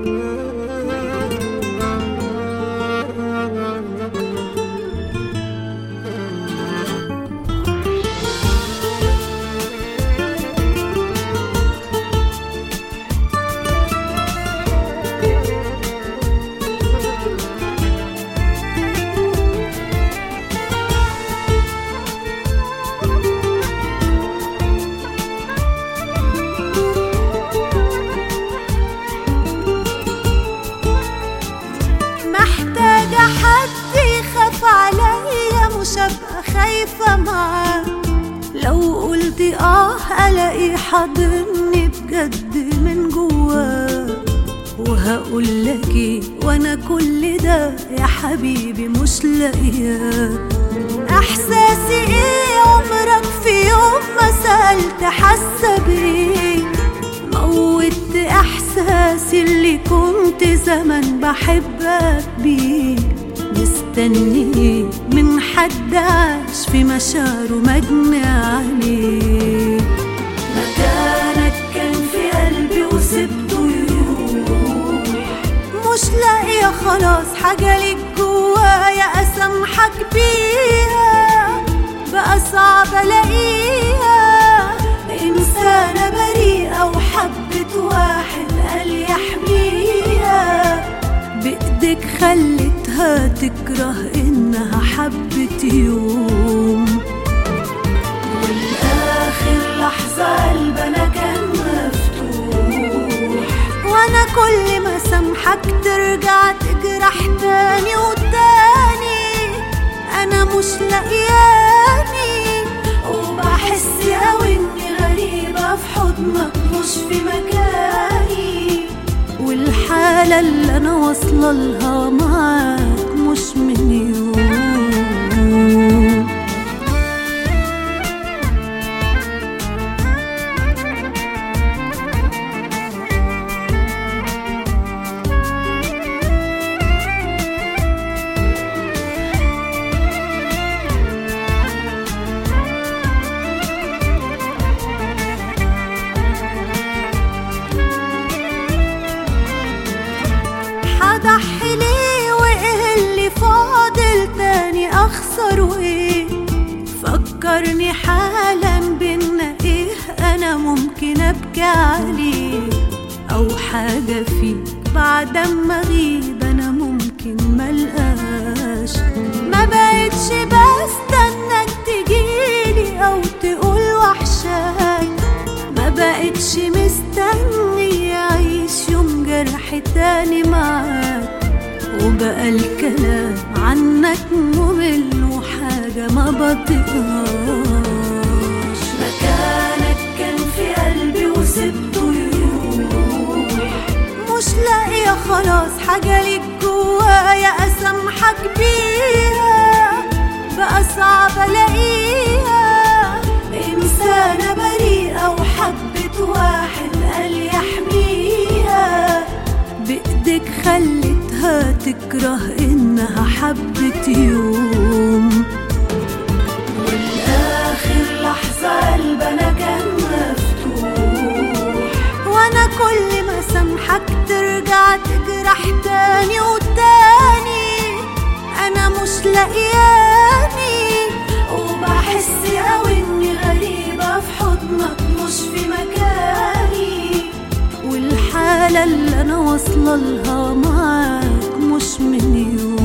محتاجة حد يخاف عليا، مش هبقى خايفة معاه. لو قلت الاقي حاضني بجد من جواه. وهقولك وانا كل ده يا حبيبي مش لاقياه. احساسي ايه عمرك في يوم ما سألت حاسة بايه؟ موت احساسي اللي كنت زمان بحبك بيه. مستني من حد عاش في مشاعره مجني عليه. مكانك كان في قلبي وسبته يروح. مش لاقيه خلاص حاجه ليك جوايا اسامحك بيها. بقى صعب الاقيها انسانه بريئه وحبت واحد قال يحميها. بايدك خلتها تكره انها حبت يوم. والاخر لحظه قلبنا كان مفتوح. وانا كل ما سامحك ترجع تجرح تاني وتاني. انا مش لاقياني وبحس قوي اني غريبه في حضنك مش في مكاني. والحالة اللي أنا واصلة لها معاك مش من يوم. أضحي ليه وإيه اللي فاضل تاني أخسره إيه؟ فكرني حالا بإن إيه أنا ممكن أبكي عليه. أو حاجة فيك بعد ما أغيب أنا ممكن ملقاش. ما بقتش بستناك تجيلي أو تقول وحشاك. ما بقتش مستني أعيش يوم جرح تاني معاك. وبقى الكلام عنك ممل وحاجة ما بطيقهاش. مكانك كان في قلبي وسبته يروح. مش لاقية خلاص حاجة ليك جوايا أسامحك بيها. بقى صعب ألاقيها إنسانة بريئة وحبت واحد قال يحميها. بإيدك خلتها تكره إنها حبت يوم. والآخر لحظة قلبنا كان مفتوح. وأنا كل ما سامحك ترجع تجرح تاني وتاني. أنا مش لاقياني وبحس قوي إني غريبة في حضنك مش في مكاني. والحالة اللي أنا واصلة لها معاك مش من يوم.